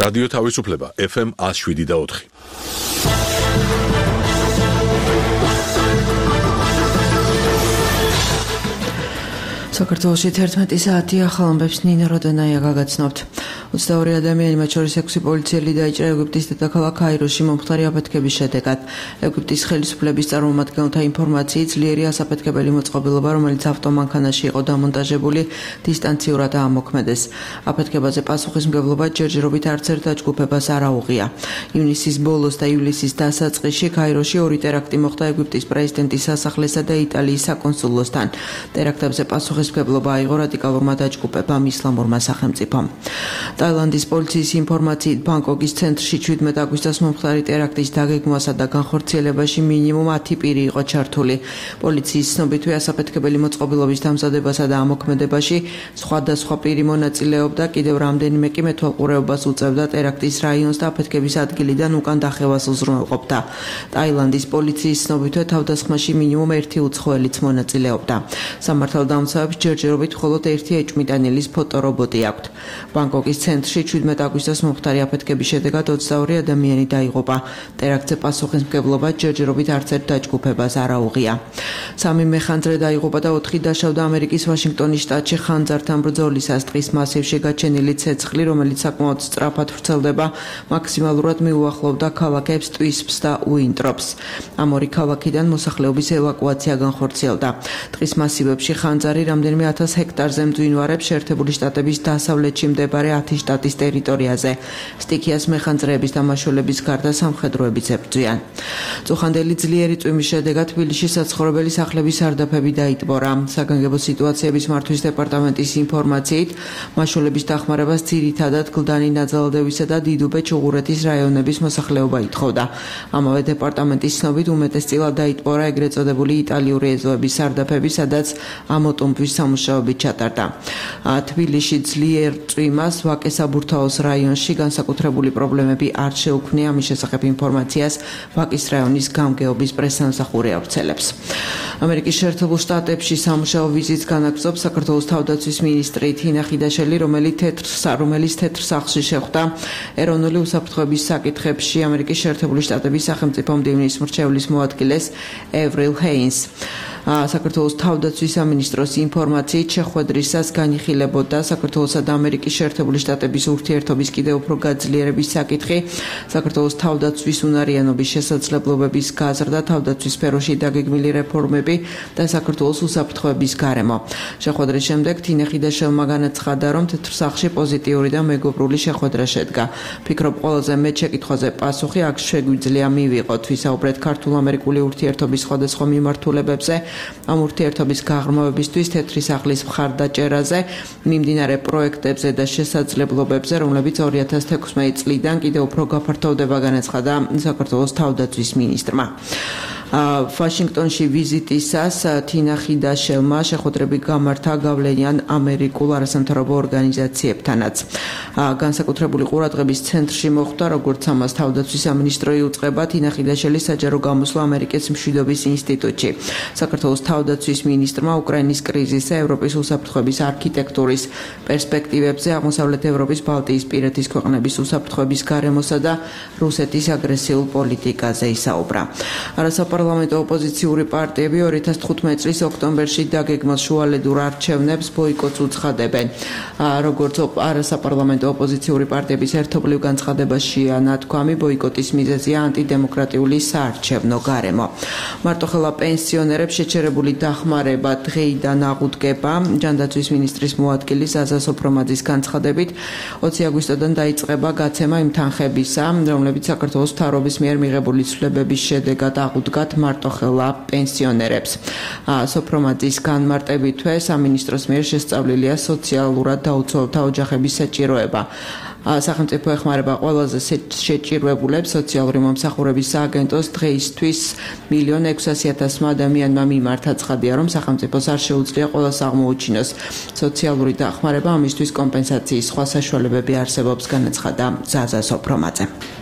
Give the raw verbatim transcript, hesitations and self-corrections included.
რადიო თავისუფლება ეფ ემ one oh seven და four. საქართველოში თერთმეტი საათი ახალ ამბებს ნინა როდანაია გაგაცნობთ. ოცდაორი ადამიანი, მათ შორის ექვსი პოლიციელი დაიჭრა ეგვიპტის დედაქალაქ კაიროში მომხდარი აფეთქების შედეგად. ეგვიპტის ხელისუფლების წარმომადგენელთა ინფორმაციით ძლიერი ასაფეთქებელი მოწყობილობა, რომელიც ავტომანქანაში იყო დამონტაჟებული, დისტანციურად აამოქმედეს. აფეთქებაზე პასუხისმგებლობა ჯერჯერობით არც ერთ დაჯგუფებას არ აუღია. ივნისის ბოლოს და ივლისის დასაწყისში კაიროში ორი ტერაქტი მოხდა ეგვიპტის პრეზიდენტის სასახლესა და იტალიის საკონსულოსთან. ტერაქტებზე პასუხისმგებლობა აიღო რადიკალურმა დაჯგუფებამ ისლამურმა სახელმწიფომ. ტაილანდის პოლიციის ინფორმაციით ბანგკოკის ცენტრში შვიდმეტ აგვისტოს მომხდარი ტერაქტის დაგეგმვასა და განხორციელებაში მინიმუმ ათი პირი იყო ჩართული. პოლიციის ცნობითვე ასაფეთქებელი მოწყობილობის დამზადებასა და ამოქმედებაში სხვადასხვა პირი მონაწილეობდა, კიდევ რამდენიმე კი მეთვალყურეობას უწევდა ტერაქტის რაიონს და აფეთქების ადგილიდან უკან დახევას უზრუნველყოფდა. ტაილანდის პოლიციის ცნობითვე თავდასხმაში მინიმუმ ერთი უცხოელიც მონაწილეობდა. სამართალდამცავებს ჯერჯერობით მხოლოდ ერთი ეჭვმიტანილის ფოტორობოტი აქვთ. ბანგკოკის ცენტრში შვიდმეტ აგვისტოს მომხდარი აფეთქების შედეგად ოცდაორი ადამიანი დაიღუპა. ტერაქტზე პასუხისმგებლობა ჯერჯერობით არც ერთ დაჯგუფებას არ აუღია. სამი მეხანძრე დაიღუპა და ოთხი დაშავდა ამერიკის ვაშინგტონის შტატში ხანძართან ბრძოლისას. დღის მასივში გაჩენილი ცეცხლი, რომელიც საკმაოდ სწრაფად ვრცელდება, მაქსიმალურად მიუახლოვდა ქალაქებს ტვისპს და უინტროპს. ამ ორი ქალაქიდან მოსახლეობის ევაკუაცია განხორციელდა. დღის მასივებში ხანძარი რამდენიმე ათას ჰექტარზე მძვინვარებს შეერთებული შტატების დასავლეთში მდებარე ათი შტატის ტერიტორიაზე. სტიქიას მეხანძრეების დამაშველების გარდა სამხედროებიც ებრძვიან. წუხანდელი ძლიერი წვიმის შედეგად თბილისში საცხოვრებელი სახლების სარდაფები დაიტბორა. საგანგებო სიტუაციების მართვის დეპარტამენტის ინფორმაციით, მაშველების დახმარებას ძირითადად გლდანი ნაძალადევისა და დიდუბე-ჩუღურეთის რაიონების მოსახლეობა ითხოვდა. ამავე დეპარტამენტის ცნობით უმეტესწილად დაიტბორა ეგრეთ წოდებული იტალიური ეზოების სარდაფები, სადაც ამოტუმბვის სამუშაოები ჩატარდა. თბილისში ძლიერ წვიმას ვაკე-საბურთაოს რაიონში განსაკუთრებული პრობლემები არ შეუქმნია. ამის შესახებ ინფორმაციას ვაკის რაიონის გამგეობის პრესსამსახური ავრცელებს. ამერიკის შეერთებულ შტატებში სამუშაო ვიზიტს განაგრძობს საქართველოს თავდაცვის მინისტრი თინა ხიდაშელი, რომელიც თეთრ რომელიც თეთრ სახლში შეხვდა ეროვნული უსაფრთხოების საკითხებში ამერიკის შეერთებული შტატების სახელმწიფო მდივნის მრჩევლის მოადგილეს ევრილ ჰეინს. საქართველოს თავდაცვის სამინისტროს ინფორმაციით შეხვედრისას განიხილებოდა საქართველოსა და ამერიკის შეერთებული შტატების ურთიერთობის კიდევ უფრო გაძლიერების საკითხი, საქართველოს თავდაცვის უნარიანობის შესაძლებლობების გაზრდა, თავდაცვის სფეროში დაგეგმილი რეფორმები და საქართველოს უსაფრთხოების გარემო. შეხვედრის შემდეგ თინა ხიდაშელმა განაცხადა, რომ თეთრ სახლში პოზიტიური და მეგობრული შეხვედრა შედგა. ფიქრობ, ყველაზე მეტ შეკითხვაზე პასუხი აქ შეგვიძლია მივიღოთ, ვისაუბრეთ ქართულ-ამერიკული ურთიერთობის სხვადასხვა მიმართულებებზე, ამ ურთიერთობის გაღრმავებისთვის თეთრი სახლის მხარდაჭერაზე, მიმდინარე პროექტებზე და შესაძლებლობებზე, რომლებიც ორი ათას თექვსმეტი წლიდან კიდევ უფრო გაფართოვდება, განაცხადა საქართველოს თავდაცვის მინისტრმა. ვაშინგტონში ვიზიტისას თინა ხიდაშელმა შეხვედრები გამართა გავლენიან ამერიკულ არასამთავრობო ორგანიზაციებთანაც. განსაკუთრებული ყურადღების ცენტრში მოხვდა, როგორც ამას თავდაცვის სამინისტრო იუწყება, თინა ხიდაშელი საჯარო გამოსვლა ამერიკის მშვიდობის ინსტიტუტში. საქართველოს თავდაცვის მინისტრმა უკრაინის კრიზისზე, ევროპის უსაფრთხოების არქიტექტურის პერსპექტივებზე, აღმოსავლეთ ევროპის, ბალტიისპირეთის ქვეყნების უსაფრთხოების გარემოსა და რუსეთის აგრესიულ პოლიტიკაზე ისაუბრა. არასაპარლამენტო ოპოზიციური პარტიები ორი ათას თხუთმეტი წლის ოქტომბერში დაგეგმილ შუალედურ არჩევნებს ბოიკოტს უცხადებენ. როგორც არასაპარლამენტო ოპოზიციური პარტიების ერთობლივ განცხადებაშია ნათქვამი, ბოიკოტის მიზეზია ანტიდემოკრატიული საარჩევნო გარემო. მარტოხელა პენსიონერებს შეჩერებული დახმარება დღეიდან აღუდგება. ჯანდაცვის მინისტრის მოადგილის ზაზა სოფრომაძის განცხადებით, ოცი აგვისტოდან დაიწყება გაცემა იმ თანხებისა, რომლებიც საქართველოს მთავრობის მიერ მიღებული ცვლილებების შედეგად აღუდგათ მარტოხელა პენსიონერებს. სოფრომაძის განმარტებითვე სამინისტროს მიერ შესწავლილია სოციალურად დაუცველთა ოჯახების საჭიროება. სახელმწიფო ეხმარება ყველაზე შეჭირვებულებს სოციალური მომსახურების სააგენტოს დღეისთვის მილიონ ექვსასი ათასმა ადამიანმა მიმართა. ცხადია, რომ სახელმწიფოს არ შეუძლია ყველას აღმოუჩინოს სოციალური დახმარება, ამისთვის კომპენსაციის სხვა საშუალებები არსებობს, განაცხადა ზაზა სოფრომაძე.